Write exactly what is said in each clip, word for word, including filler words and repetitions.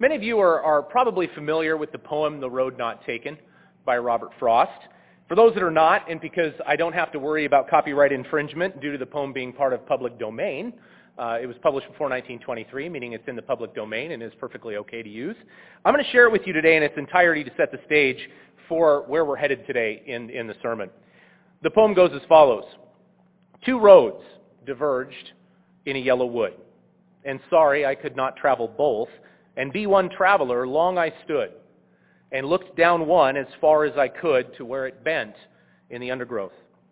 Many of you are, are probably familiar with the poem The Road Not Taken by Robert Frost. For those that are not, and because I don't have to worry about copyright infringement due to the poem being part of public domain, uh, it was published before nineteen twenty-three, meaning it's in the public domain and is perfectly okay to use. I'm going to share it with you today in its entirety to set the stage for where we're headed today in, in the sermon. The poem goes as follows. Two roads diverged in a yellow wood, and sorry I could not travel both, and be one traveler, long I stood, and looked down one as far as I could to where it bent in the undergrowth.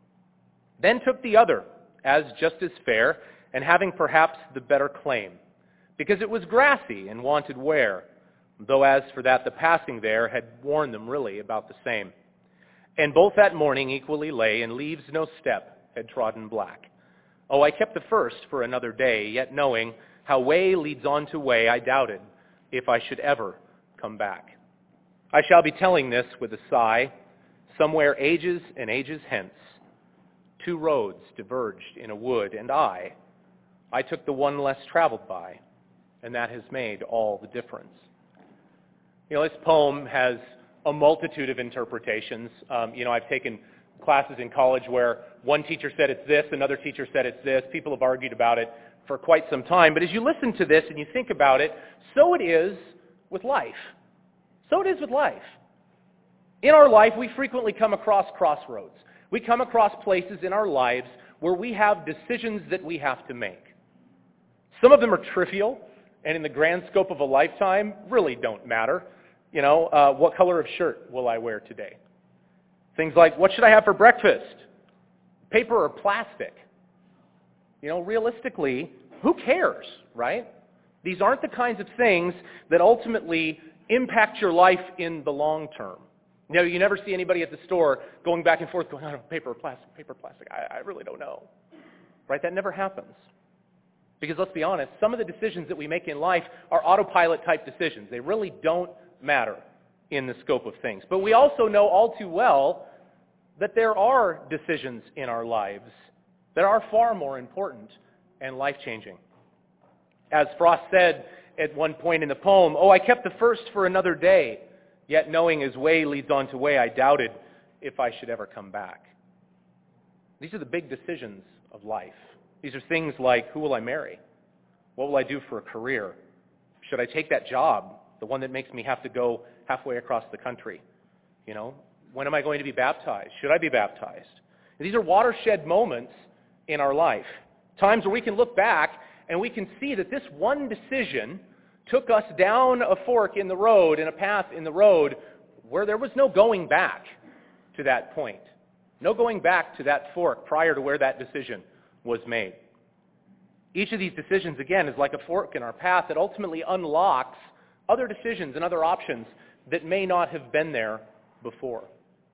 Then took the other, as just as fair, and having perhaps the better claim, because it was grassy and wanted wear, though as for that the passing there had worn them really about the same. And both that morning equally lay, and leaves no step had trodden black. Oh, I kept the first for another day, yet knowing how way leads on to way, I doubted if I should ever come back. I shall be telling this with a sigh, somewhere ages and ages hence. Two roads diverged in a wood, and I, I took the one less traveled by, and that has made all the difference. You know, this poem has a multitude of interpretations. Um, you know, I've taken classes in college where one teacher said it's this, another teacher said it's this. People have argued about it for quite some time. But as you listen to this and you think about it, so it is with life. So it is with life. In our life, we frequently come across crossroads. We come across places in our lives where we have decisions that we have to make. Some of them are trivial, and in the grand scope of a lifetime, really don't matter. You know, uh, what color of shirt will I wear today? Things like, what should I have for breakfast? Paper or plastic? You know, realistically, who cares, right? These aren't the kinds of things that ultimately impact your life in the long term. You know, you never see anybody at the store going back and forth going, I don't know, paper or plastic, paper or plastic. I, I really don't know. Right? That never happens. Because let's be honest, some of the decisions that we make in life are autopilot type decisions. They really don't matter in the scope of things. But we also know all too well that there are decisions in our lives that are far more important and life-changing. As Frost said at one point in the poem, oh, I kept the first for another day, yet knowing as way leads on to way, I doubted if I should ever come back. These are the big decisions of life. These are things like, who will I marry? What will I do for a career? Should I take that job, the one that makes me have to go halfway across the country? You know, when am I going to be baptized? Should I be baptized? And these are watershed moments in our life, times where we can look back and we can see that this one decision took us down a fork in the road, in a path in the road, where there was no going back to that point. No going back to that fork prior to where that decision was made. Each of these decisions, again, is like a fork in our path that ultimately unlocks other decisions and other options that may not have been there before.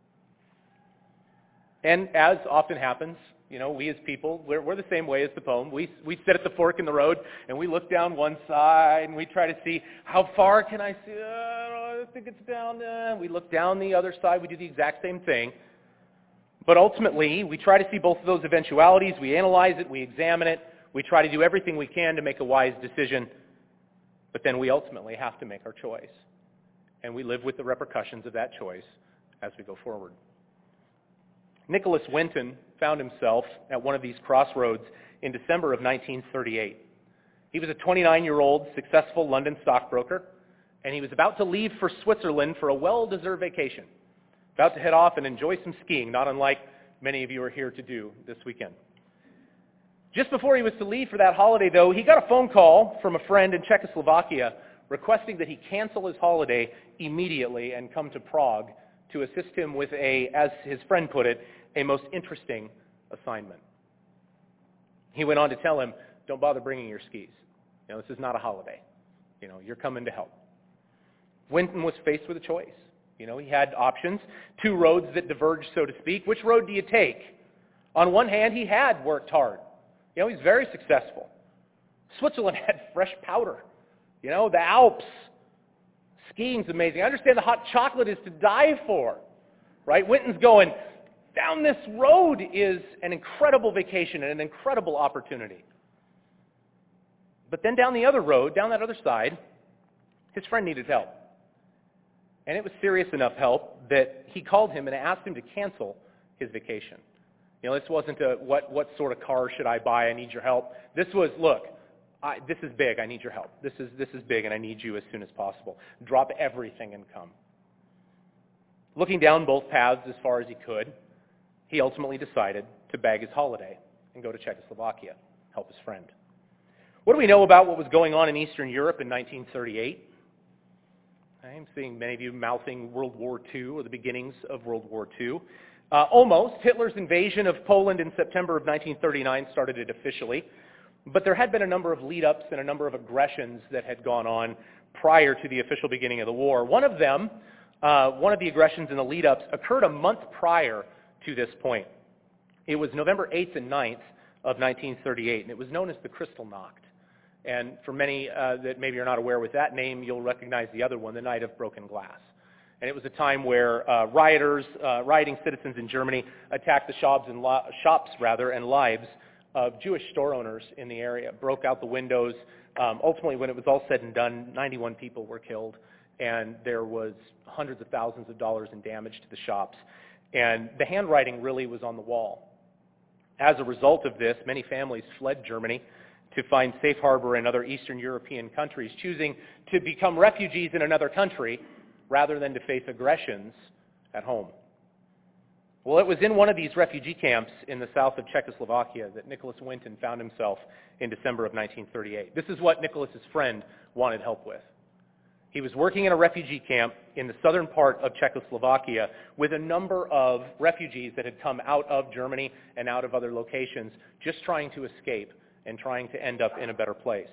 And as often happens, you know, we as people, we're, we're the same way as the poem. We, we sit at the fork in the road, and we look down one side, and we try to see, how far can I see? Uh, I think it's down there. We look down the other side. We do the exact same thing. But ultimately, we try to see both of those eventualities. We analyze it. We examine it. We try to do everything we can to make a wise decision. But then we ultimately have to make our choice. And we live with the repercussions of that choice as we go forward. Nicholas Winton found himself at one of these crossroads in December of nineteen thirty-eight. He was a twenty-nine-year-old successful London stockbroker, and he was about to leave for Switzerland for a well-deserved vacation. About to head off and enjoy some skiing, not unlike many of you are here to do this weekend. Just before he was to leave for that holiday, though, he got a phone call from a friend in Czechoslovakia requesting that he cancel his holiday immediately and come to Prague to assist him with a, as his friend put it, a most interesting assignment. He went on to tell him, don't bother bringing your skis. You know, this is not a holiday. You know, you're coming to help. Winton was faced with a choice. You know, he had options, two roads that diverged, so to speak. Which road do you take? On one hand, he had worked hard. You know, he's very successful. Switzerland had fresh powder. You know, the Alps. Skiing's amazing. I understand the hot chocolate is to die for, right? Winton's going, down this road is an incredible vacation and an incredible opportunity. But then down the other road, down that other side, His friend needed help. And it was serious enough help that he called him and asked him to cancel his vacation. You know, this wasn't a, what, what sort of car should I buy? I need your help. This was, look, I, this is big. I need your help. This is, this is big, and I need you as soon as possible. Drop everything and come. Looking down both paths as far as he could, he ultimately decided to bag his holiday and go to Czechoslovakia, help his friend. What do we know about what was going on in Eastern Europe in nineteen thirty-eight? I'm seeing many of you mouthing World War Two or the beginnings of World War Two. Uh, almost. Hitler's invasion of Poland in September of nineteen thirty-nine started it officially. But there had been a number of lead-ups and a number of aggressions that had gone on prior to the official beginning of the war. One of them, uh, one of the aggressions and the lead-ups occurred a month prior to this point. It was November eighth and ninth of nineteen thirty-eight, and it was known as the Kristallnacht. And for many uh, that maybe are not aware with that name, you'll recognize the other one, the Night of Broken Glass. And it was a time where uh, rioters, uh, rioting citizens in Germany, attacked the shops and lo- shops rather and lives of Jewish store owners in the area, broke out the windows. Um, ultimately, when it was all said and done, ninety-one people were killed, and there was hundreds of thousands of dollars in damage to the shops. And the handwriting really was on the wall. As a result of this, many families fled Germany to find safe harbor in other Eastern European countries, choosing to become refugees in another country rather than to face aggressions at home. Well, it was in one of these refugee camps in the south of Czechoslovakia that Nicholas Winton found himself in December of nineteen thirty-eight. This is what Nicholas's friend wanted help with. He was working in a refugee camp in the southern part of Czechoslovakia with a number of refugees that had come out of Germany and out of other locations, just trying to escape and trying to end up in a better place.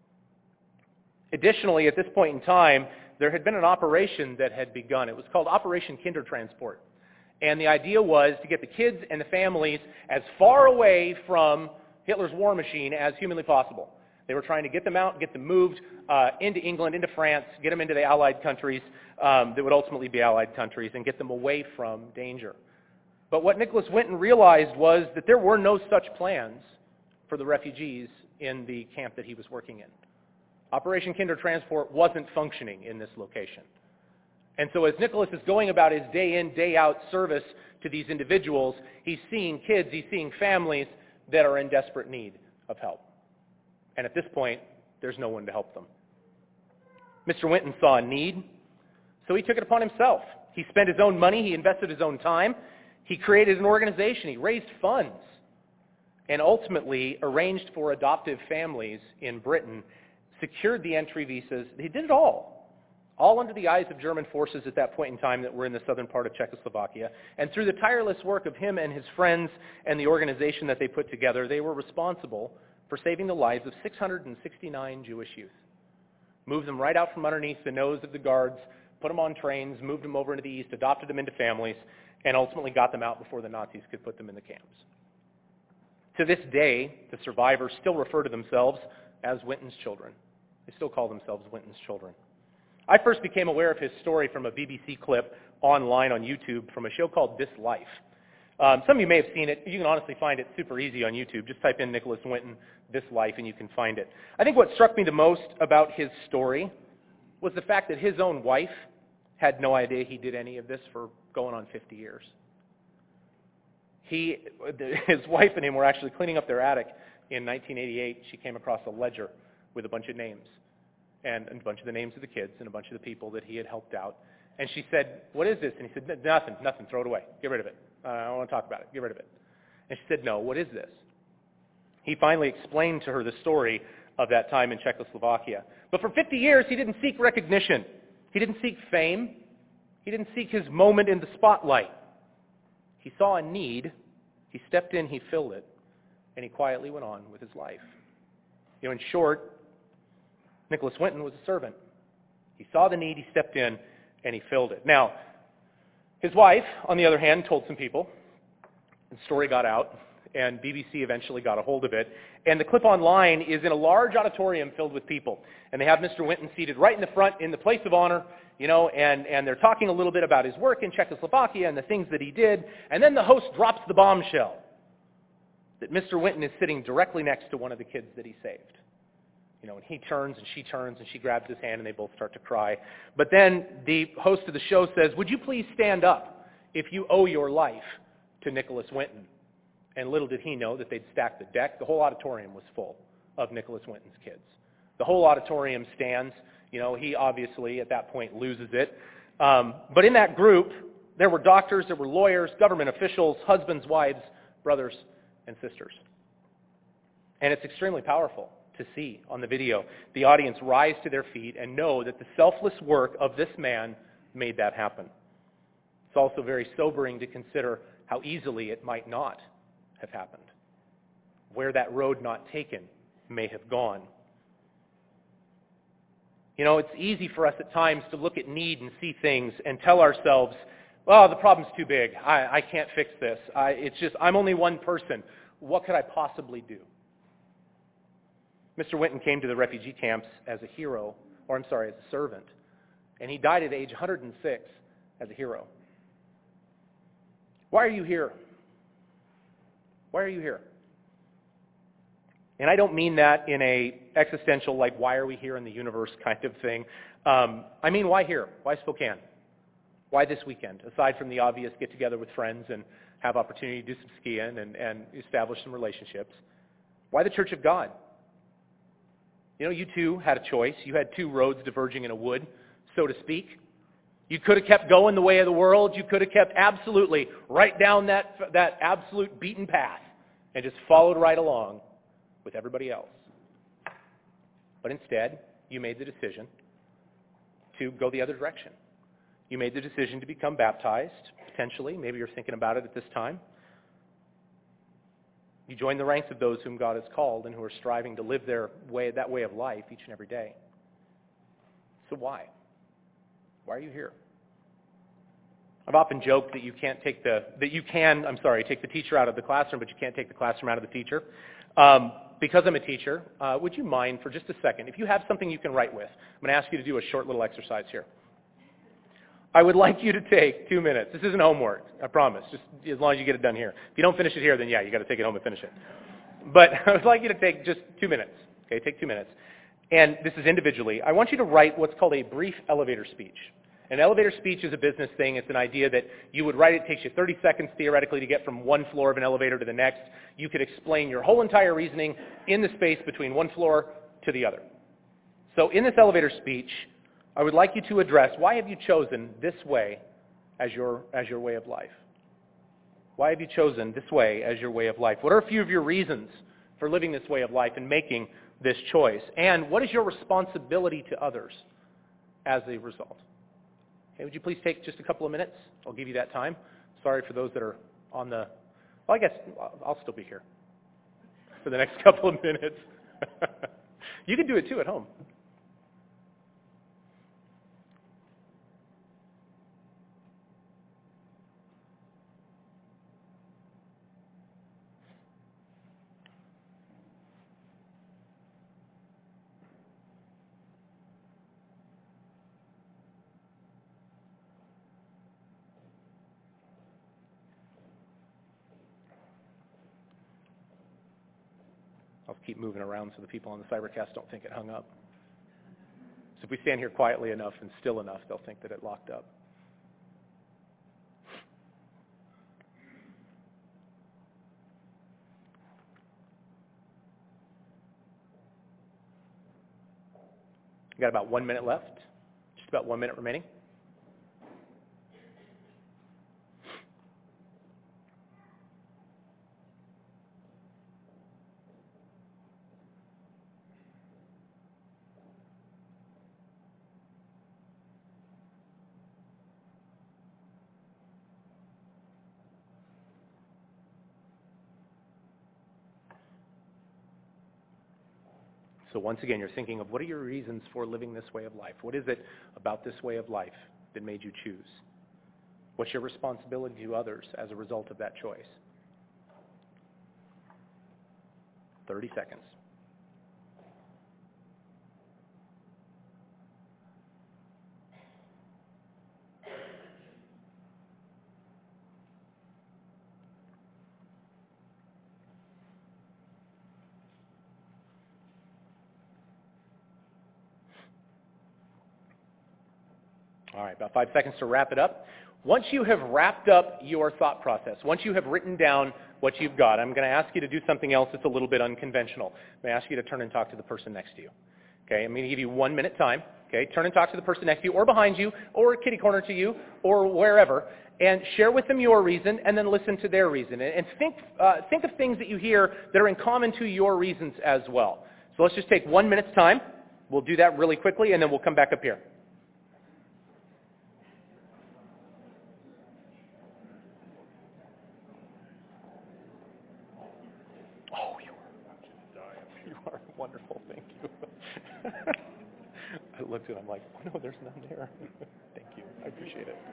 Additionally, at this point in time, there had been an operation that had begun. It was called Operation Kindertransport. And the idea was to get the kids and the families as far away from Hitler's war machine as humanly possible. They were trying to get them out, get them moved uh, into England, into France, get them into the Allied countries um, that would ultimately be Allied countries, and get them away from danger. But what Nicholas Winton realized was that there were no such plans for the refugees in the camp that he was working in. Operation Kindertransport wasn't functioning in this location. And so as Nicholas is going about his day in, day out service to these individuals, he's seeing kids, he's seeing families that are in desperate need of help. And at this point, there's no one to help them. Mister Winton saw a need, so he took it upon himself. He spent his own money, he invested his own time, he created an organization, he raised funds, and ultimately arranged for adoptive families in Britain, secured the entry visas. He did it all, all under the eyes of German forces at that point in time that were in the southern part of Czechoslovakia. And through the tireless work of him and his friends and the organization that they put together, they were responsible for saving the lives of six hundred sixty-nine Jewish youth. Moved them right out from underneath the nose of the guards, put them on trains, moved them over into the east, adopted them into families, and ultimately got them out before the Nazis could put them in the camps. To this day, the survivors still refer to themselves as Winton's children. They still call themselves Winton's children. I first became aware of his story from a B B C clip online on YouTube from a show called This Life. Um, some of you may have seen it. You can honestly find it super easy on YouTube. Just type in Nicholas Winton, This Life, and you can find it. I think what struck me the most about his story was the fact that his own wife had no idea he did any of this for going on fifty years. He, his wife and him were actually cleaning up their attic in nineteen eighty-eight. She came across a ledger with a bunch of names, and a bunch of the names of the kids and a bunch of the people that he had helped out. And she said, "What is this?" And he said, "Nothing, nothing, throw it away. Get rid of it. Uh, I don't want to talk about it. Get rid of it." And she said, "No, what is this?" He finally explained to her the story of that time in Czechoslovakia. But for fifty years, he didn't seek recognition. He didn't seek fame. He didn't seek his moment in the spotlight. He saw a need, he stepped in, he filled it, and he quietly went on with his life. You know, in short, Nicholas Winton was a servant. He saw the need, he stepped in, and he filled it. Now, his wife, on the other hand, told some people. The story got out, and B B C eventually got a hold of it. And the clip online is in a large auditorium filled with people. And they have Mister Winton seated right in the front in the place of honor, you know, and, and they're talking a little bit about his work in Czechoslovakia and the things that he did. And then the host drops the bombshell that Mister Winton is sitting directly next to one of the kids that he saved. You know, and he turns and she turns and she grabs his hand and they both start to cry. But then the host of the show says, would you please stand up if you owe your life to Nicholas Winton? And little did he know that they'd stacked the deck. The whole auditorium was full of Nicholas Winton's kids. The whole auditorium stands. You know, he obviously at that point loses it. Um, but in that group, there were doctors, there were lawyers, government officials, husbands, wives, brothers, and sisters. And it's extremely powerful to see on the video the audience rise to their feet and know that the selfless work of this man made that happen. It's also very sobering to consider how easily it might not have happened, where that road not taken may have gone. You know, it's easy for us at times to look at need and see things and tell ourselves, well, the problem's too big. I, I can't fix this. I, it's just, I'm only one person. What could I possibly do? Mister Winton came to the refugee camps as a hero, or I'm sorry, as a servant, and he died at age one hundred six as a hero. Why are you here? Why are you here? And I don't mean that in a existential, like, why are we here in the universe kind of thing. Um, I mean, why here? Why Spokane? Why this weekend? Aside from the obvious get together with friends and have opportunity to do some skiing and, and establish some relationships. Why the Church of God? You know, you two had a choice. You had two roads diverging in a wood, so to speak. You could have kept going the way of the world. You could have kept absolutely right down that, that absolute beaten path and just followed right along with everybody else. But instead, you made the decision to go the other direction. You made the decision to become baptized, potentially. Maybe you're thinking about it at this time. You join the ranks of those whom God has called and who are striving to live their way, that way of life each and every day. So why? Why are you here? I've often joked that you can't take the, that you can, I'm sorry, take the teacher out of the classroom, but you can't take the classroom out of the teacher. Um, because I'm a teacher, uh, would you mind for just a second, if you have something you can write with, I'm going to ask you to do a short little exercise here. I would like you to take two minutes. This isn't homework, I promise, just as long as you get it done here. If you don't finish it here, then yeah, you got to take it home and finish it. But I would like you to take just two minutes. Okay, take two minutes. And this is individually. I want you to write what's called a brief elevator speech. An elevator speech is a business thing. It's an idea that you would write. It takes you thirty seconds theoretically to get from one floor of an elevator to the next. You could explain your whole entire reasoning in the space between one floor to the other. So in this elevator speech, I would like you to address, why have you chosen this way as your, as your way of life? Why have you chosen this way as your way of life? What are a few of your reasons for living this way of life and making this choice? And what is your responsibility to others as a result? Okay, would you please take just a couple of minutes? I'll give you that time. Sorry for those that are on the, well, I guess I'll still be here for the next couple of minutes. You can do it too at home. I'll keep moving around so the people on the Cybercast don't think it hung up. So if we stand here quietly enough and still enough, they'll think that it locked up. We've got about one minute left, just about one minute remaining. So once again, you're thinking of what are your reasons for living this way of life? What is it about this way of life that made you choose? What's your responsibility to others as a result of that choice? thirty seconds. All right, about five seconds to wrap it up. Once you have wrapped up your thought process, once you have written down what you've got, I'm going to ask you to do something else that's a little bit unconventional. I'm going to ask you to turn and talk to the person next to you. Okay, I'm going to give you one minute time. Okay, turn and talk to the person next to you, or behind you, or kitty corner to you, or wherever, and share with them your reason, and then listen to their reason. And think, uh, think of things that you hear that are in common to your reasons as well. So let's just take one minute's time. We'll do that really quickly, and then we'll come back up here. Oh, you are, you are wonderful. Thank you. I looked at it, I'm like, oh no, there's none there. Thank you. I appreciate it.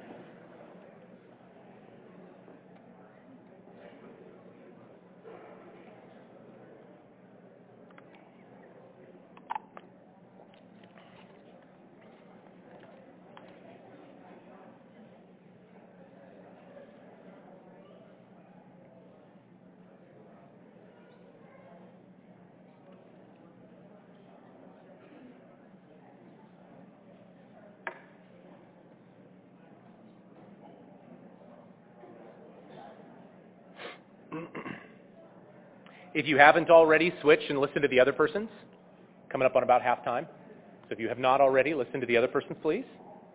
If you haven't already, switch and listen to the other person's. Coming up on about halftime. So if you have not already, listen to the other person's, please.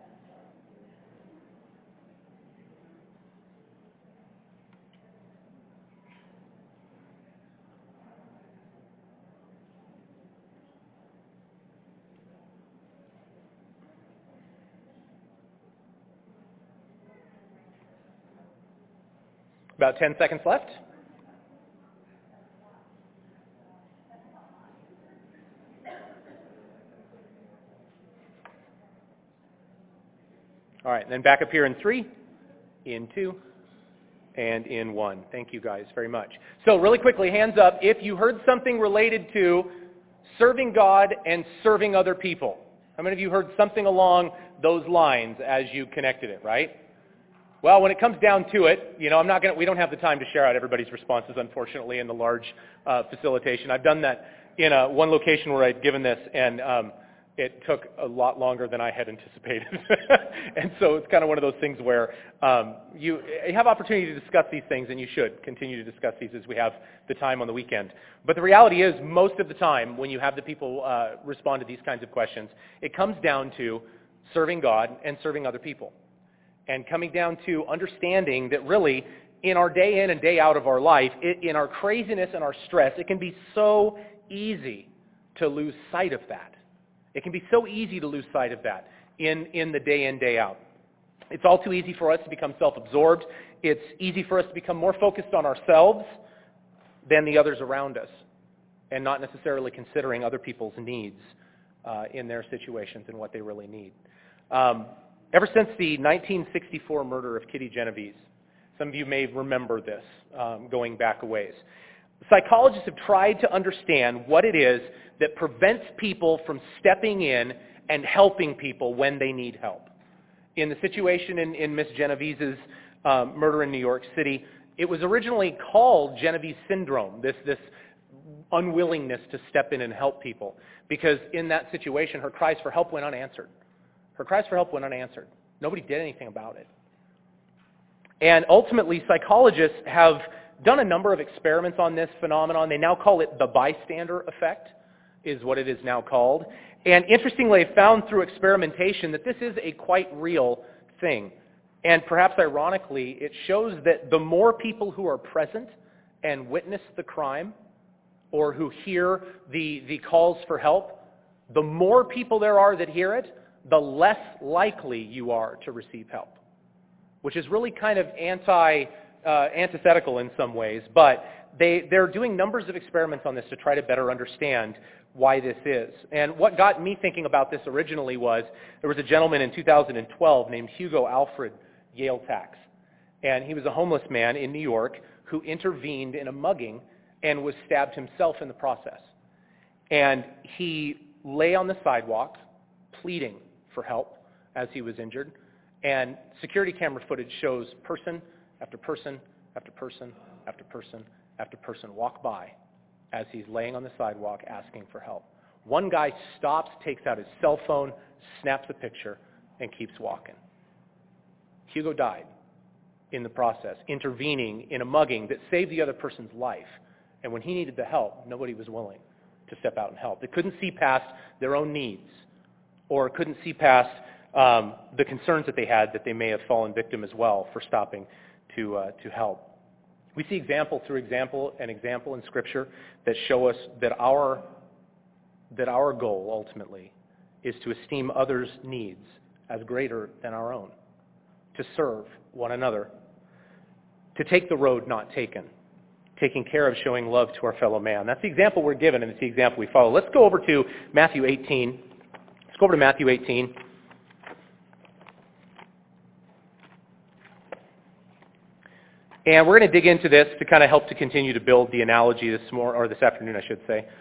About ten seconds left. All right, and then back up here in three, in two, and in one. Thank you guys very much. So really quickly, hands up, if you heard something related to serving God and serving other people. How many of you heard something along those lines as you connected it, right? Well, when it comes down to it, you know, I'm not going to, we don't have the time to share out everybody's responses, unfortunately, in the large uh, facilitation. I've done that in a, one location where I'd given this, and um, it took a lot longer than I had anticipated. And so it's kind of one of those things where um, you, you have opportunity to discuss these things, and you should continue to discuss these as we have the time on the weekend. But the reality is, most of the time, when you have the people uh, respond to these kinds of questions, it comes down to serving God and serving other people. And coming down to understanding that really, in our day in and day out of our life, it, in our craziness and our stress, it can be so easy to lose sight of that. It can be so easy to lose sight of that in, in the day in, day out. It's all too easy for us to become self-absorbed. It's easy for us to become more focused on ourselves than the others around us, and not necessarily considering other people's needs uh, in their situations and what they really need. Um, Ever since the nineteen sixty-four murder of Kitty Genovese, some of you may remember this um, going back a ways, psychologists have tried to understand what it is that prevents people from stepping in and helping people when they need help. In the situation in, in Miss Genovese's um, murder in New York City, it was originally called Genovese syndrome, this, this unwillingness to step in and help people, because in that situation, her cries for help went unanswered. Her cries for help went unanswered. Nobody did anything about it. And ultimately, psychologists have done a number of experiments on this phenomenon. They now call it the bystander effect, is what it is now called. And interestingly, they found through experimentation that this is a quite real thing. And perhaps ironically, it shows that the more people who are present and witness the crime, or who hear the, the calls for help, the more people there are that hear it, the less likely you are to receive help, which is really kind of anti, uh, antithetical in some ways, but they, they're doing numbers of experiments on this to try to better understand why this is. And what got me thinking about this originally was, there was a gentleman in two thousand twelve named Hugo Alfred Yale-Tax, and he was a homeless man in New York who intervened in a mugging and was stabbed himself in the process. And he lay on the sidewalk pleading for help as he was injured, and security camera footage shows person after person after person after person after person walk by as he's laying on the sidewalk asking for help. One guy stops, takes out his cell phone, snaps a picture, and keeps walking. Hugo died in the process, intervening in a mugging that saved the other person's life. And when he needed the help, nobody was willing to step out and help. They couldn't see past their own needs, or couldn't see past um, the concerns that they had that they may have fallen victim as well for stopping to uh, to help. We see example through example and example in Scripture that show us that our that our goal ultimately is to esteem others' needs as greater than our own, to serve one another, to take the road not taken, taking care of showing love to our fellow man. That's the example we're given, and it's the example we follow. Let's go over to Matthew eighteen. Let's go over to Matthew eighteen. And we're going to dig into this to kind of help to continue to build the analogy this morning, or this afternoon, I should say.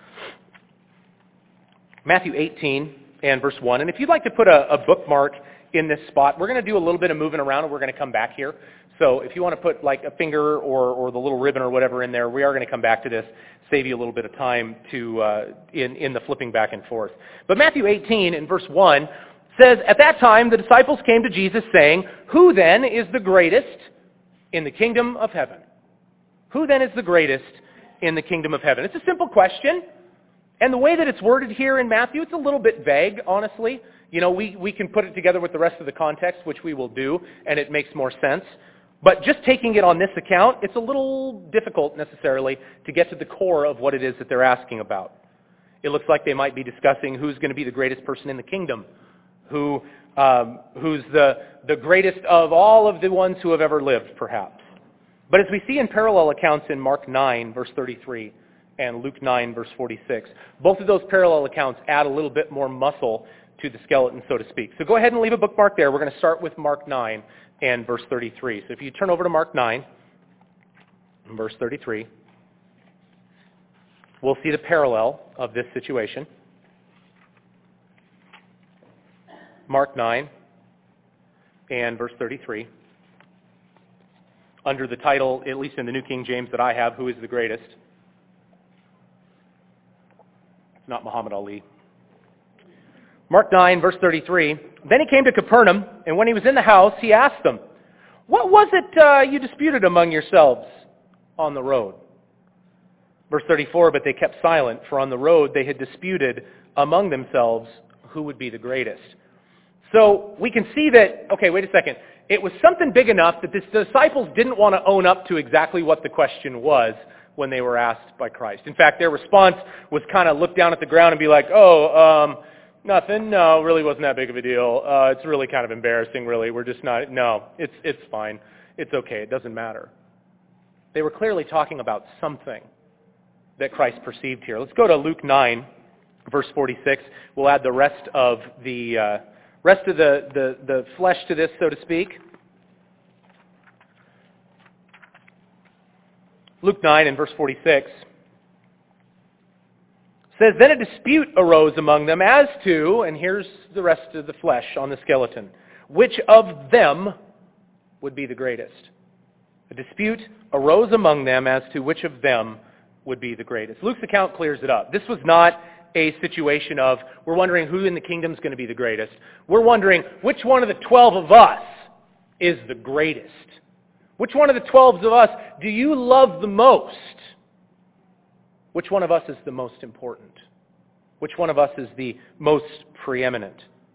Matthew eighteen and verse one. And if you'd like to put a, a bookmark in this spot, we're going to do a little bit of moving around, and we're going to come back here. So if you want to put like a finger or, or the little ribbon or whatever in there, we are going to come back to this, save you a little bit of time to uh, in, in the flipping back and forth. But Matthew eighteen in verse one says, "At that time the disciples came to Jesus saying, 'Who then is the greatest in the kingdom of heaven?'" Who then is the greatest in the kingdom of heaven? It's a simple question. And the way that it's worded here in Matthew, it's a little bit vague, honestly. You know, we, we can put it together with the rest of the context, which we will do, and it makes more sense. But just taking it on this account, it's a little difficult necessarily to get to the core of what it is that they're asking about. It looks like they might be discussing who's going to be the greatest person in the kingdom, who um, who's the, the greatest of all of the ones who have ever lived, perhaps. But as we see in parallel accounts in Mark nine, verse thirty-three, and Luke nine, verse forty-six, both of those parallel accounts add a little bit more muscle to the skeleton, so to speak. So go ahead and leave a bookmark there. We're going to start with Mark nine and verse thirty-three. So if you turn over to Mark nine, and verse thirty-three, we'll see the parallel of this situation. Mark nine and verse thirty-three. Under the title, at least in the New King James that I have, "Who is the greatest?" It's not Muhammad Ali. Mark nine, verse thirty-three. "Then he came to Capernaum, and when he was in the house, he asked them, 'What was it uh, you disputed among yourselves on the road?' Verse thirty-four, "But they kept silent, for on the road they had disputed among themselves who would be the greatest." So we can see that, okay, wait a second. It was something big enough that the disciples didn't want to own up to exactly what the question was when they were asked by Christ. In fact, their response was kind of look down at the ground and be like, oh, um, nothing, no, really wasn't that big of a deal. Uh, it's really kind of embarrassing, really. We're just not, no, it's it's fine. It's okay. It doesn't matter. They were clearly talking about something that Christ perceived here. Let's go to Luke nine, verse forty-six. We'll add the rest of the uh, rest of the, the, the flesh to this, so to speak. Luke nine and verse forty-six says, "Then a dispute arose among them as to," and here's the rest of the flesh on the skeleton, "which of them would be the greatest." A dispute arose among them as to which of them would be the greatest. Luke's account clears it up. This was not a situation of, we're wondering who in the kingdom is going to be the greatest. We're wondering which one of the twelve of us is the greatest. Which one of the twelve of us do you love the most? Which one of us is the most important? Which one of us is the most preeminent?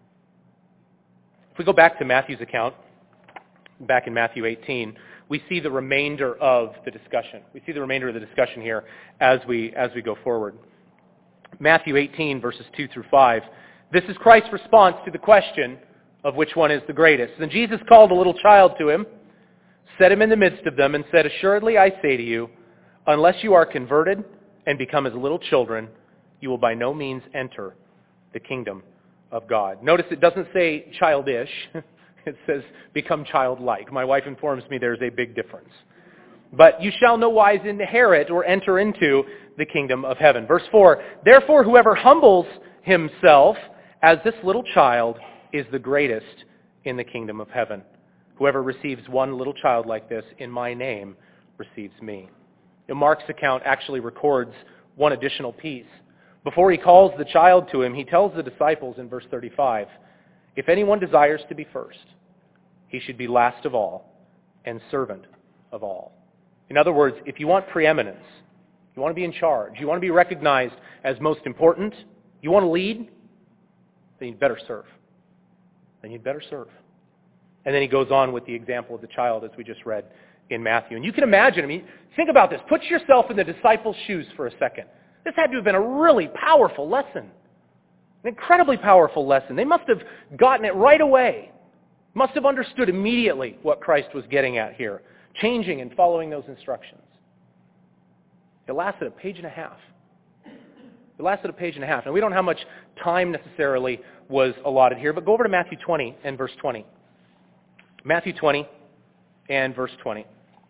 If we go back to Matthew's account, back in Matthew eighteen, we see the remainder of the discussion. We see the remainder of the discussion here as we as we go forward. Matthew eighteen, verses two through five. This is Christ's response to the question of which one is the greatest. "Then Jesus called a little child to him, set him in the midst of them, and said, 'Assuredly I say to you, unless you are converted and become as little children, you will by no means enter the kingdom of God.'" Notice it doesn't say childish. It says become childlike. My wife informs me there's a big difference. "But you shall no wise inherit or enter into the kingdom of heaven." Verse four, "Therefore whoever humbles himself as this little child is the greatest in the kingdom of heaven. Whoever receives one little child like this in my name receives me." Now, Mark's account actually records one additional piece. Before he calls the child to him, he tells the disciples in verse thirty-five, If anyone desires to be first, he should be last of all and servant of all. In other words, if you want preeminence, you want to be in charge, you want to be recognized as most important, you want to lead, then you'd better serve. Then you'd better serve. And then he goes on with the example of the child as we just read in Matthew. And you can imagine, I mean, think about this. Put yourself in the disciples' shoes for a second. This had to have been a really powerful lesson. An incredibly powerful lesson. They must have gotten it right away. Must have understood immediately what Christ was getting at here. Changing and following those instructions. It lasted a page and a half. It lasted a page and a half. Now, we don't know how much time necessarily was allotted here, but go over to Matthew twenty and verse twenty. Matthew twenty and verse twenty.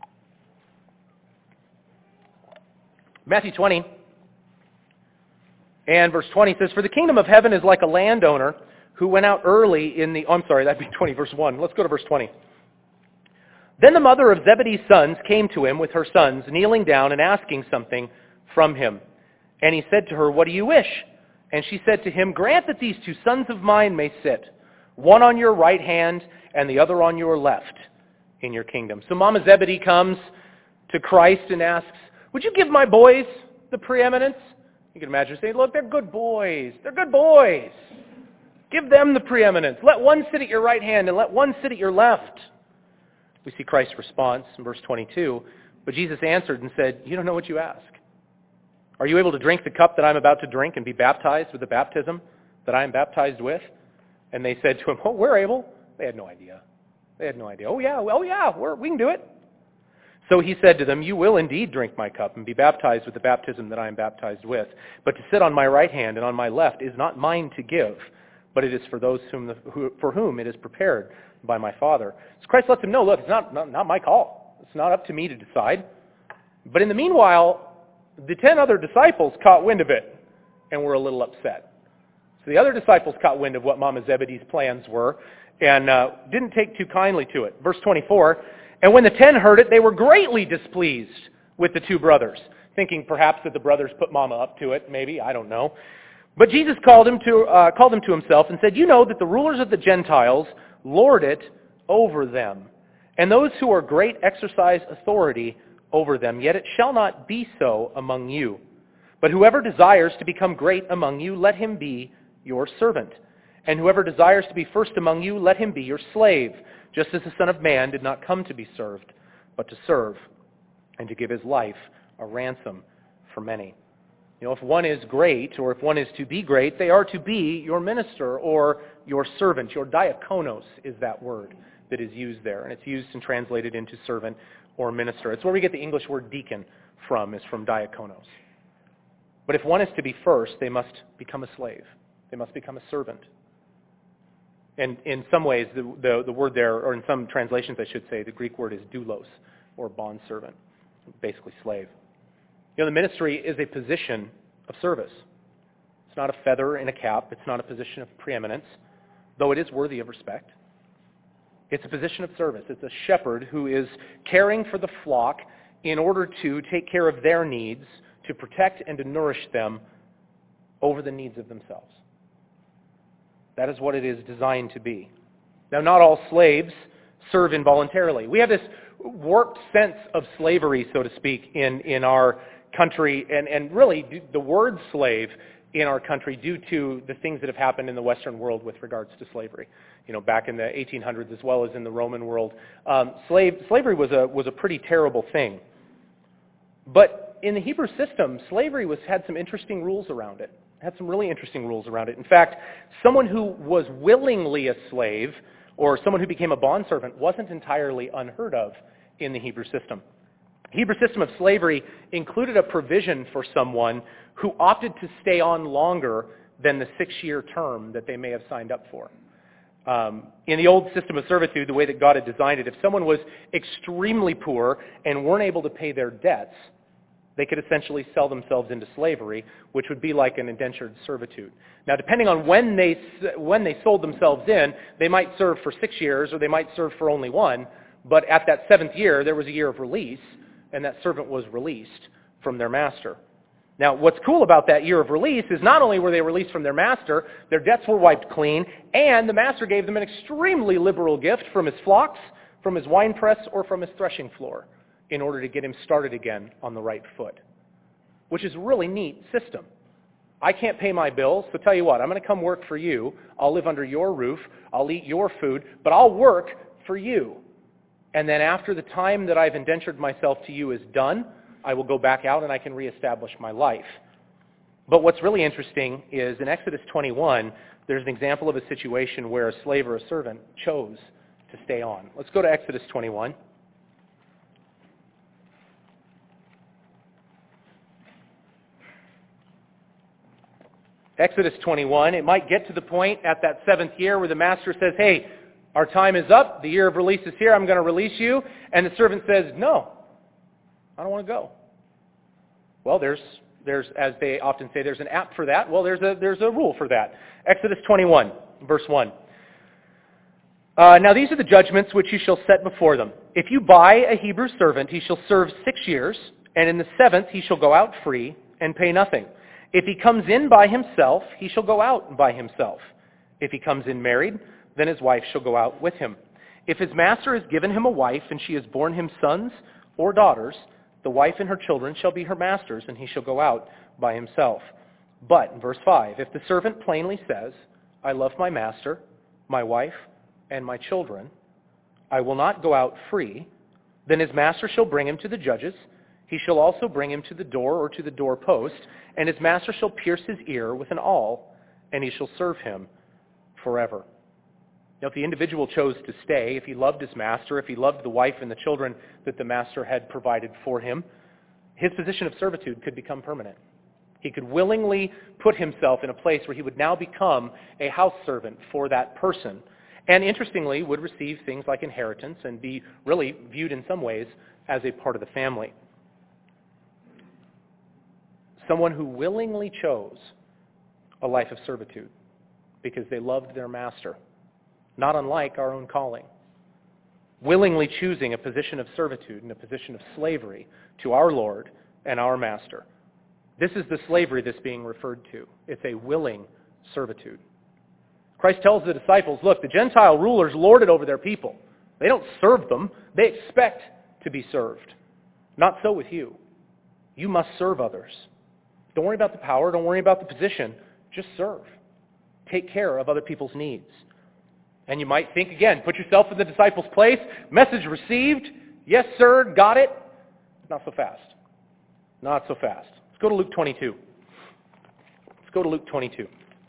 Matthew twenty and verse twenty says, "For the kingdom of heaven is like a landowner who went out early in the..." Oh, I'm sorry, that'd be twenty, verse one. Let's go to verse twenty. "Then the mother of Zebedee's sons came to him with her sons, kneeling down and asking something from him. And he said to her, 'What do you wish?' And she said to him, 'Grant that these two sons of mine may sit, one on your right hand and the other on your left in your kingdom.'" So Mama Zebedee comes to Christ and asks, "Would you give my boys the preeminence?" You can imagine saying, "Look, they're good boys. They're good boys. Give them the preeminence. Let one sit at your right hand and let one sit at your left." We see Christ's response in verse twenty-two. "But Jesus answered and said, 'You don't know what you ask. Are you able to drink the cup that I'm about to drink and be baptized with the baptism that I am baptized with?' And they said to him, 'Oh, we're able.'" They had no idea. They had no idea. "Oh yeah, oh yeah, we're, we can do it." So he said to them, "You will indeed drink my cup and be baptized with the baptism that I am baptized with. But to sit on my right hand and on my left is not mine to give, but it is for those whom the, who, for whom it is prepared by my Father." So Christ lets them know, look, it's not, not, not my call. It's not up to me to decide. But in the meanwhile, the ten other disciples caught wind of it and were a little upset. So the other disciples caught wind of what Mama Zebedee's plans were and uh, didn't take too kindly to it. Verse twenty-four, "And when the ten heard it, they were greatly displeased with the two brothers," thinking perhaps that the brothers put Mama up to it, maybe, I don't know. But Jesus called him to uh, called him to himself and said, "You know that the rulers of the Gentiles lord it over them, and those who are great exercise authority over them. Yet it shall not be so among you. But whoever desires to become great among you, let him be your servant. And whoever desires to be first among you, let him be your slave, just as the Son of Man did not come to be served, but to serve, and to give his life a ransom for many." You know, if one is great, or if one is to be great, they are to be your minister or your servant. Your diakonos is that word that is used there, and it's used and translated into servant or minister. It's where we get the English word deacon from, is from diakonos. But if one is to be first, they must become a slave. They must become a servant. And in some ways, the, the, the word there, or in some translations I should say, the Greek word is doulos, or bondservant, basically slave. You know, the ministry is a position of service. It's not a feather in a cap. It's not a position of preeminence, though it is worthy of respect. It's a position of service. It's a shepherd who is caring for the flock in order to take care of their needs, to protect and to nourish them over the needs of themselves. That is what it is designed to be. Now, not all slaves serve involuntarily. We have this warped sense of slavery, so to speak, in, in our country, and, and really the word slave in our country due to the things that have happened in the Western world with regards to slavery. You know, back in the eighteen hundreds as well as in the Roman world. Um, slave, slavery was a, was a pretty terrible thing. But in the Hebrew system, slavery was, had some interesting rules around it. Had some really interesting rules around it. In fact, someone who was willingly a slave, or someone who became a bondservant, wasn't entirely unheard of in the Hebrew system. The Hebrew system of slavery included a provision for someone who opted to stay on longer than the six-year term that they may have signed up for. Um, in the old system of servitude, the way that God had designed it, if someone was extremely poor and weren't able to pay their debts, they could essentially sell themselves into slavery, which would be like an indentured servitude. Now, depending on when they when they sold themselves in, they might serve for six years or they might serve for only one, but at that seventh year, there was a year of release, and that servant was released from their master. Now, what's cool about that year of release is not only were they released from their master, their debts were wiped clean, and the master gave them an extremely liberal gift from his flocks, from his winepress, or from his threshing floor in order to get him started again on the right foot, which is a really neat system. I can't pay my bills, so tell you what, I'm going to come work for you. I'll live under your roof. I'll eat your food, but I'll work for you. And then after the time that I've indentured myself to you is done, I will go back out and I can reestablish my life. But what's really interesting is in Exodus twenty-one, there's an example of a situation where a slave or a servant chose to stay on. Let's go to Exodus twenty-one. Exodus twenty-one, it might get to the point at that seventh year where the master says, hey, our time is up, the year of release is here, I'm going to release you. And the servant says, no, I don't want to go. Well, there's, there's, as they often say, there's an app for that. Well, there's a, there's a rule for that. Exodus twenty-one, verse one. Uh, now these are the judgments which you shall set before them. If you buy a Hebrew servant, he shall serve six years, and in the seventh he shall go out free and pay nothing. If he comes in by himself, he shall go out by himself. If he comes in married, then his wife shall go out with him. If his master has given him a wife, and she has borne him sons or daughters, the wife and her children shall be her master's, and he shall go out by himself. But, in verse five, if the servant plainly says, I love my master, my wife, and my children, I will not go out free, then his master shall bring him to the judges. He shall also bring him to the door or to the doorpost, and his master shall pierce his ear with an awl, and he shall serve him forever. Now, if the individual chose to stay, if he loved his master, if he loved the wife and the children that the master had provided for him, his position of servitude could become permanent. He could willingly put himself in a place where he would now become a house servant for that person. And interestingly, would receive things like inheritance and be really viewed in some ways as a part of the family. Someone who willingly chose a life of servitude because they loved their master, not unlike our own calling. Willingly choosing a position of servitude and a position of slavery to our Lord and our master. This is the slavery that's being referred to. It's a willing servitude. Christ tells the disciples, look, the Gentile rulers lord it over their people. They don't serve them. They expect to be served. Not so with you. You must serve others. Don't worry about the power. Don't worry about the position. Just serve. Take care of other people's needs. And you might think, again, put yourself in the disciples' place. Message received. Yes, sir. Got it. Not so fast. Not so fast. Let's go to Luke twenty-two. Let's go to Luke twenty-two.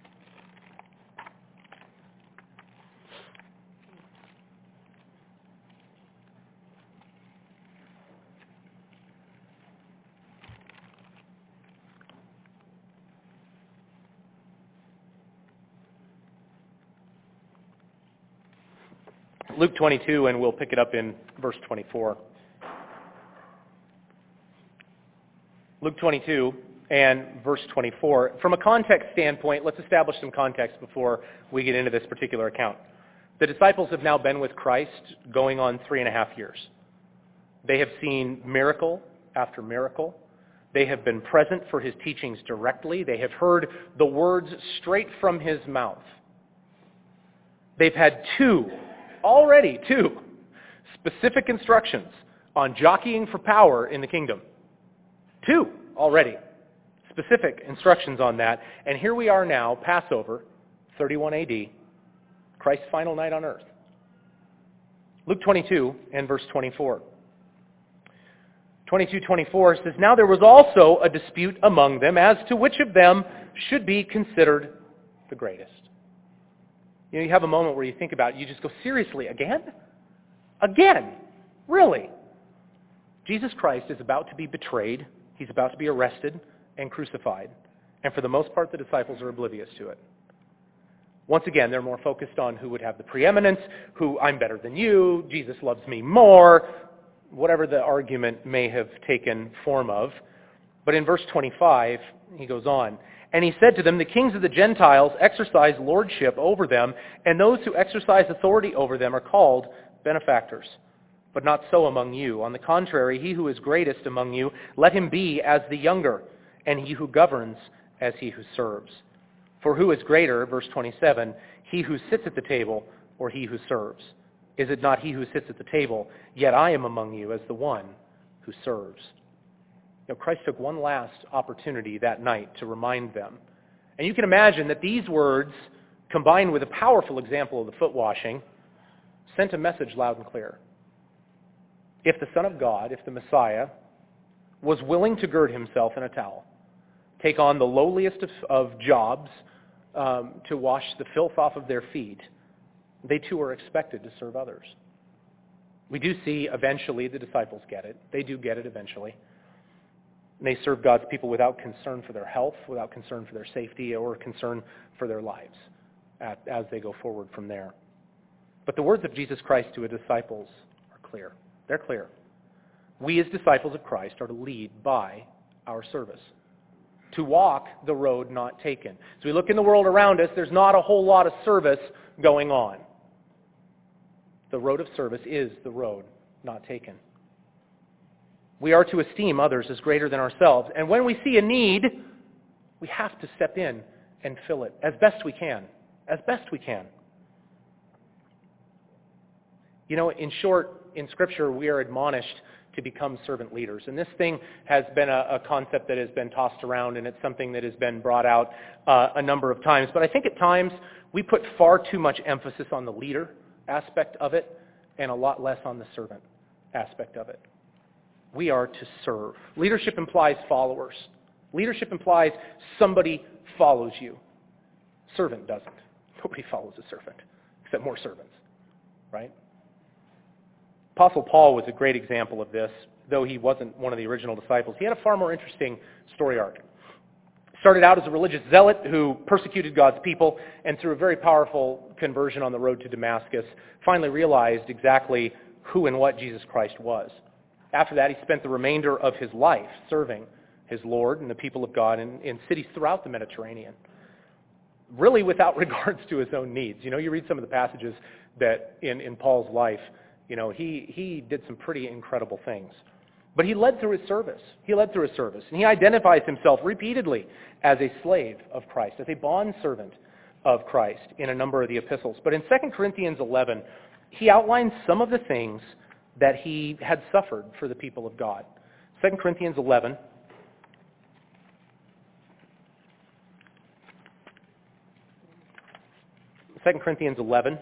Luke twenty-two, and we'll pick it up in verse twenty-four. Luke twenty-two and verse twenty-four. From a context standpoint, let's establish some context before we get into this particular account. The disciples have now been with Christ going on three and a half years. They have seen miracle after miracle. They have been present for his teachings directly. They have heard the words straight from his mouth. They've had two Already, two specific instructions on jockeying for power in the kingdom. Two already. Specific instructions on that. And here we are now, Passover, thirty-one A D, Christ's final night on earth. Luke twenty-two and verse twenty-four. twenty-two twenty-four says, Now there was also a dispute among them as to which of them should be considered the greatest. You know, you have a moment where you think about it, you just go, seriously, again? Again? Really? Jesus Christ is about to be betrayed. He's about to be arrested and crucified. And for the most part, the disciples are oblivious to it. Once again, they're more focused on who would have the preeminence, who I'm better than you, Jesus loves me more, whatever the argument may have taken form of. But in verse twenty-five, he goes on, And he said to them, The kings of the Gentiles exercise lordship over them, and those who exercise authority over them are called benefactors. But not so among you. On the contrary, he who is greatest among you, let him be as the younger, and he who governs as he who serves. For who is greater, verse twenty-seven, he who sits at the table or he who serves? Is it not he who sits at the table? Yet I am among you as the one who serves. You know, Christ took one last opportunity that night to remind them. And you can imagine that these words, combined with a powerful example of the foot washing, sent a message loud and clear. If the Son of God, if the Messiah, was willing to gird himself in a towel, take on the lowliest of, of jobs um, to wash the filth off of their feet, they too are expected to serve others. We do see eventually the disciples get it. They do get it eventually. And they serve God's people without concern for their health, without concern for their safety, or concern for their lives at, as they go forward from there. But the words of Jesus Christ to his disciples are clear. They're clear. We as disciples of Christ are to lead by our service, to walk the road not taken. As we look in the world around us, there's not a whole lot of service going on. The road of service is the road not taken. We are to esteem others as greater than ourselves. And when we see a need, we have to step in and fill it as best we can. As best we can. You know, in short, in Scripture, we are admonished to become servant leaders. And this thing has been a, a concept that has been tossed around, and it's something that has been brought out uh, a number of times. But I think at times we put far too much emphasis on the leader aspect of it and a lot less on the servant aspect of it. We are to serve. Leadership implies followers. Leadership implies somebody follows you. Servant doesn't. Nobody follows a servant, except more servants, right? Apostle Paul was a great example of this, though he wasn't one of the original disciples. He had a far more interesting story arc. Started out as a religious zealot who persecuted God's people, and through a very powerful conversion on the road to Damascus, finally realized exactly who and what Jesus Christ was. After that, he spent the remainder of his life serving his Lord and the people of God in, in cities throughout the Mediterranean, really without regards to his own needs. You know, you read some of the passages that in, in Paul's life, you know, he, he did some pretty incredible things. But he led through his service. He led through his service. And he identifies himself repeatedly as a slave of Christ, as a bondservant of Christ in a number of the epistles. But in Second Corinthians eleven, he outlines some of the things that he had suffered for the people of God. Second Corinthians eleven. Second Corinthians eleven.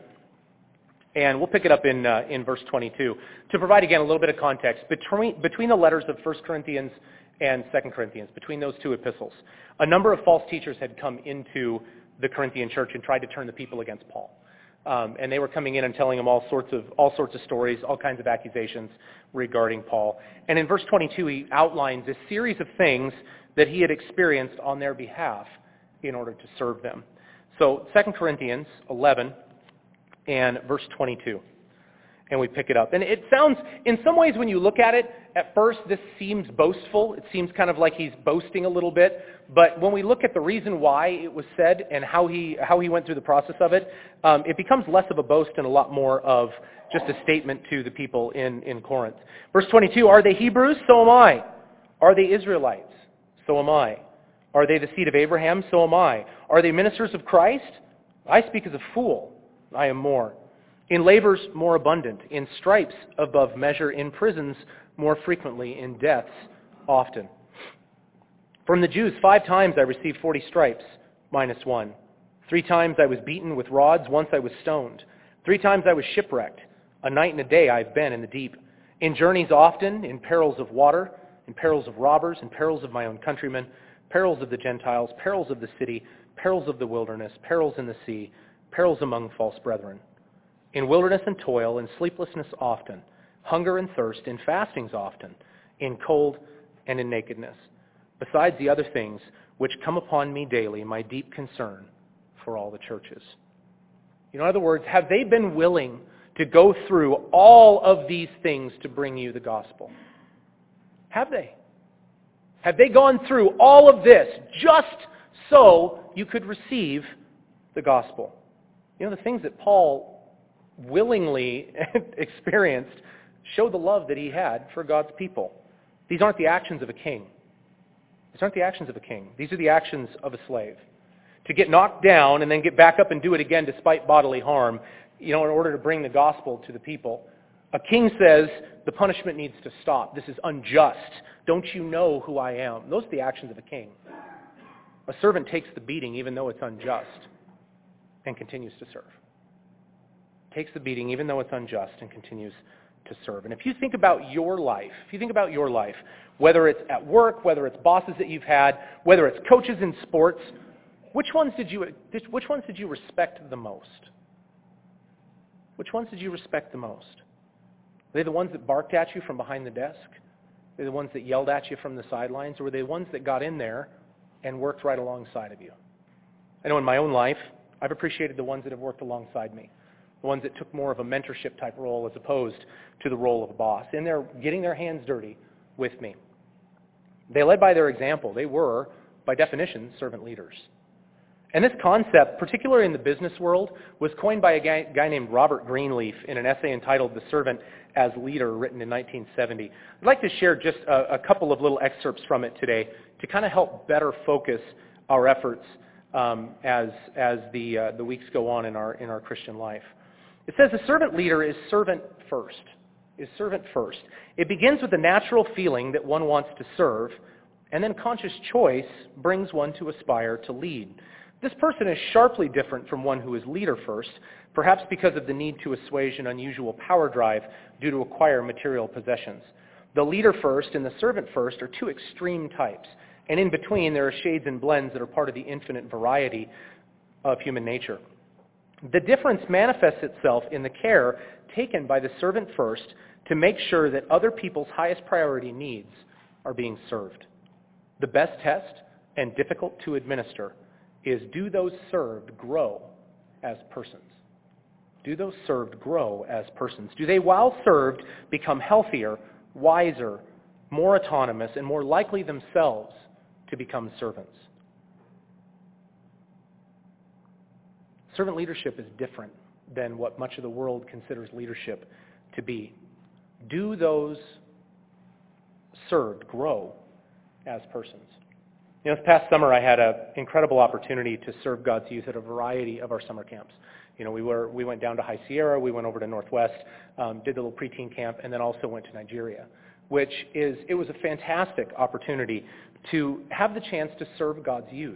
And we'll pick it up in uh, in verse twenty-two to provide, again, a little bit of context. Between, between the letters of First Corinthians and Second Corinthians, between those two epistles, a number of false teachers had come into the Corinthian church and tried to turn the people against Paul. Um, and they were coming in and telling them all sorts of all sorts of stories, all kinds of accusations regarding Paul. And in verse twenty-two, he outlines a series of things that he had experienced on their behalf in order to serve them. So Second Corinthians eleven and verse twenty-two. And we pick it up. And it sounds, in some ways when you look at it, at first this seems boastful. It seems kind of like he's boasting a little bit. But when we look at the reason why it was said and how he how he went through the process of it, um, it becomes less of a boast and a lot more of just a statement to the people in, in Corinth. Verse twenty-two, are they Hebrews? So am I. Are they Israelites? So am I. Are they the seed of Abraham? So am I. Are they ministers of Christ? I speak as a fool. I am more. In labors more abundant, in stripes above measure, in prisons more frequently, in deaths often. From the Jews five times I received forty stripes, minus one. Three times I was beaten with rods, once I was stoned. Three times I was shipwrecked. A night and a day I have been in the deep. In journeys often, in perils of water, in perils of robbers, in perils of my own countrymen, perils of the Gentiles, perils of the city, perils of the wilderness, perils in the sea, perils among false brethren. In wilderness and toil, in sleeplessness often, hunger and thirst, in fastings often, in cold and in nakedness, besides the other things which come upon me daily, my deep concern for all the churches. In other words, have they been willing to go through all of these things to bring you the gospel? Have they? Have they gone through all of this just so you could receive the gospel? You know, the things that Paul willingly experienced show the love that he had for God's people. These aren't the actions of a king. These aren't the actions of a king. These are the actions of a slave. To get knocked down and then get back up and do it again despite bodily harm, you know, in order to bring the gospel to the people. A king says, the punishment needs to stop. This is unjust. Don't you know who I am? Those are the actions of a king. A servant takes the beating even though it's unjust and continues to serve. Takes the beating even though it's unjust and continues to serve. And if you think about your life, if you think about your life, whether it's at work, whether it's bosses that you've had, whether it's coaches in sports, which ones did you which ones did you respect the most? Which ones did you respect the most? Were they the ones that barked at you from behind the desk? Were they the ones that yelled at you from the sidelines? Or were they the ones that got in there and worked right alongside of you? I know in my own life, I've appreciated the ones that have worked alongside me. The ones that took more of a mentorship type role as opposed to the role of a boss. And they're getting their hands dirty with me. They led by their example. They were, by definition, servant leaders. And this concept, particularly in the business world, was coined by a guy, guy named Robert Greenleaf in an essay entitled The Servant as Leader, written in nineteen seventy. I'd like to share just a, a couple of little excerpts from it today to kind of help better focus our efforts um, as, as the, uh, the weeks go on in our, in our Christian life. It says a servant leader is servant first, is servant first. It begins with the natural feeling that one wants to serve, and then conscious choice brings one to aspire to lead. This person is sharply different from one who is leader first, perhaps because of the need to assuage an unusual power drive due to acquire material possessions. The leader first and the servant first are two extreme types, and in between there are shades and blends that are part of the infinite variety of human nature. The difference manifests itself in the care taken by the servant first to make sure that other people's highest priority needs are being served. The best test, and difficult to administer, is do those served grow as persons? Do those served grow as persons? Do they, while served, become healthier, wiser, more autonomous, and more likely themselves to become servants? Servant leadership is different than what much of the world considers leadership to be. Do those served grow as persons? You know, this past summer I had an incredible opportunity to serve God's youth at a variety of our summer camps. You know, we were we went down to High Sierra, we went over to Northwest, um, did the little preteen camp, and then also went to Nigeria, which is, it was a fantastic opportunity to have the chance to serve God's youth.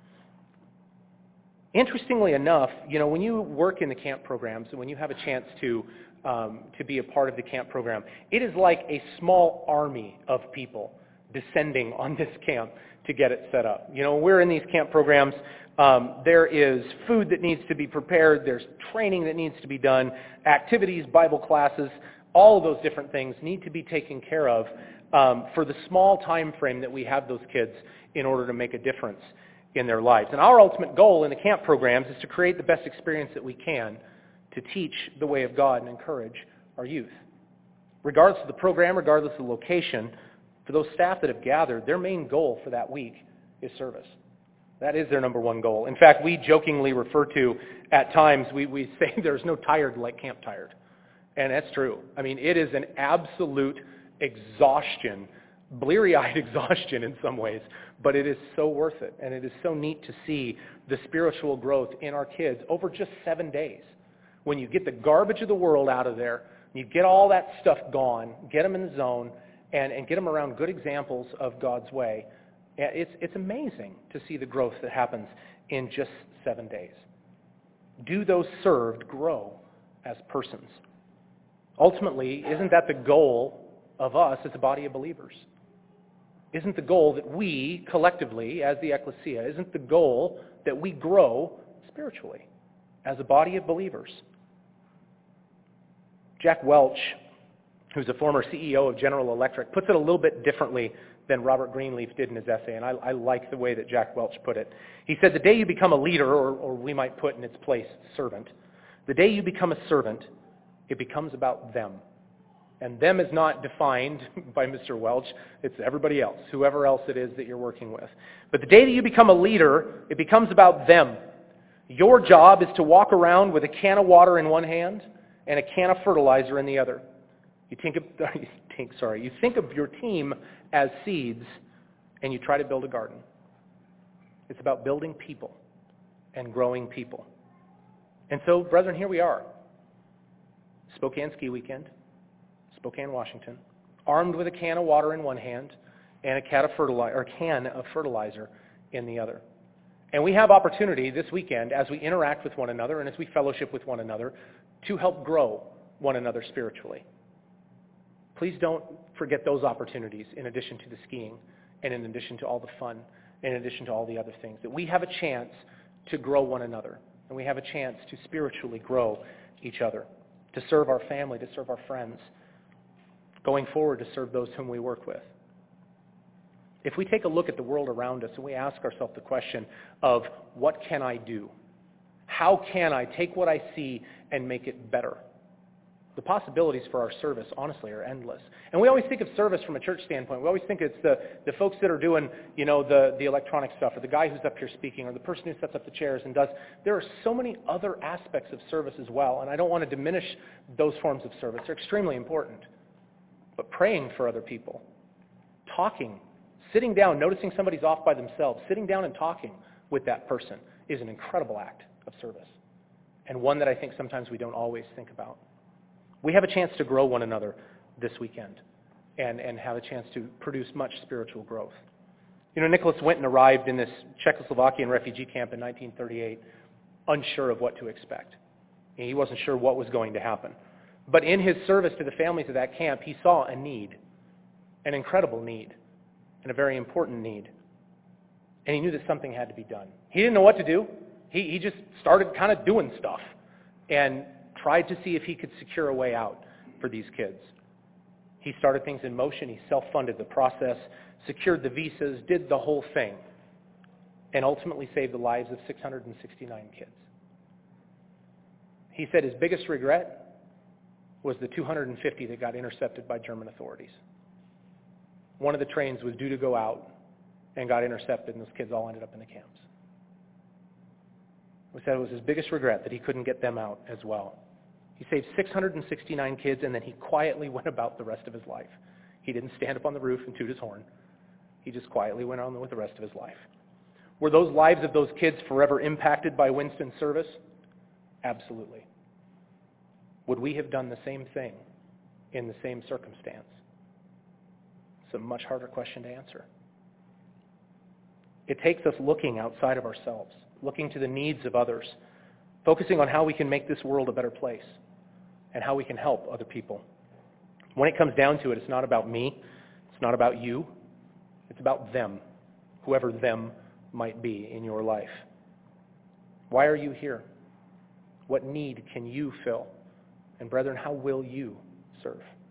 Interestingly enough, you know, when you work in the camp programs and when you have a chance to um, to be a part of the camp program, it is like a small army of people descending on this camp to get it set up. You know, when we're in these camp programs, um, there is food that needs to be prepared, there's training that needs to be done, activities, Bible classes, all of those different things need to be taken care of um, for the small time frame that we have those kids in order to make a difference in their lives. And our ultimate goal in the camp programs is to create the best experience that we can to teach the way of God and encourage our youth. Regardless of the program, regardless of the location, for those staff that have gathered, their main goal for that week is service. That is their number one goal. In fact, we jokingly refer to, at times, we, we say there's no tired like camp tired. And that's true. I mean, it is an absolute exhaustion, bleary-eyed exhaustion in some ways, but it is so worth it. And it is so neat to see the spiritual growth in our kids over just seven days. When you get the garbage of the world out of there, you get all that stuff gone, get them in the zone, and, and get them around good examples of God's way. It's, it's amazing to see the growth that happens in just seven days. Do those served grow as persons? Ultimately, isn't that the goal of us as a body of believers? Isn't the goal that we, collectively, as the ecclesia, isn't the goal that we grow spiritually as a body of believers? Jack Welch, who's a former C E O of General Electric, puts it a little bit differently than Robert Greenleaf did in his essay, and I, I like the way that Jack Welch put it. He said, the day you become a leader, or, or we might put in its place, servant, the day you become a servant, it becomes about them. And them is not defined by Mister Welch. It's everybody else, whoever else it is that you're working with. But the day that you become a leader, it becomes about them. Your job is to walk around with a can of water in one hand and a can of fertilizer in the other. You think of, you think, sorry, you think of your team as seeds, and you try to build a garden. It's about building people and growing people. And so, brethren, here we are. Spokane Ski Weekend, Spokane, Washington, armed with a can of water in one hand and a can of fertilizer, or can of fertilizer in the other. And we have opportunity this weekend as we interact with one another and as we fellowship with one another to help grow one another spiritually. Please don't forget those opportunities in addition to the skiing and in addition to all the fun, in addition to all the other things. That we have a chance to grow one another and we have a chance to spiritually grow each other, to serve our family, to serve our friends, going forward to serve those whom we work with. If we take a look at the world around us and we ask ourselves the question of, what can I do? How can I take what I see and make it better? The possibilities for our service, honestly, are endless. And we always think of service from a church standpoint. We always think it's the, the folks that are doing, you know, the, the electronic stuff, or the guy who's up here speaking, or the person who sets up the chairs and does. There are so many other aspects of service as well, and I don't want to diminish those forms of service. They're extremely important. But praying for other people, talking, sitting down, noticing somebody's off by themselves, sitting down and talking with that person is an incredible act of service, and one that I think sometimes we don't always think about. We have a chance to grow one another this weekend and, and have a chance to produce much spiritual growth. You know, Nicholas Winton arrived in this Czechoslovakian refugee camp in nineteen thirty-eight unsure of what to expect. He wasn't sure what was going to happen. But in his service to the families of that camp, he saw a need, an incredible need, and a very important need. And he knew that something had to be done. He didn't know what to do. He, he just started kind of doing stuff and tried to see if he could secure a way out for these kids. He started things in motion. He self-funded the process, secured the visas, did the whole thing, and ultimately saved the lives of six hundred sixty-nine kids. He said his biggest regret was the two hundred fifty that got intercepted by German authorities. One of the trains was due to go out and got intercepted, and those kids all ended up in the camps. He said it was his biggest regret that he couldn't get them out as well. He saved six hundred sixty-nine kids, and then he quietly went about the rest of his life. He didn't stand up on the roof and toot his horn. He just quietly went on with the rest of his life. Were those lives of those kids forever impacted by Winston's service? Absolutely. Would we have done the same thing in the same circumstance? It's a much harder question to answer. It takes us looking outside of ourselves, looking to the needs of others, focusing on how we can make this world a better place and how we can help other people. When it comes down to it, it's not about me. It's not about you. It's about them, whoever them might be in your life. Why are you here? What need can you fill? And brethren, how will you serve?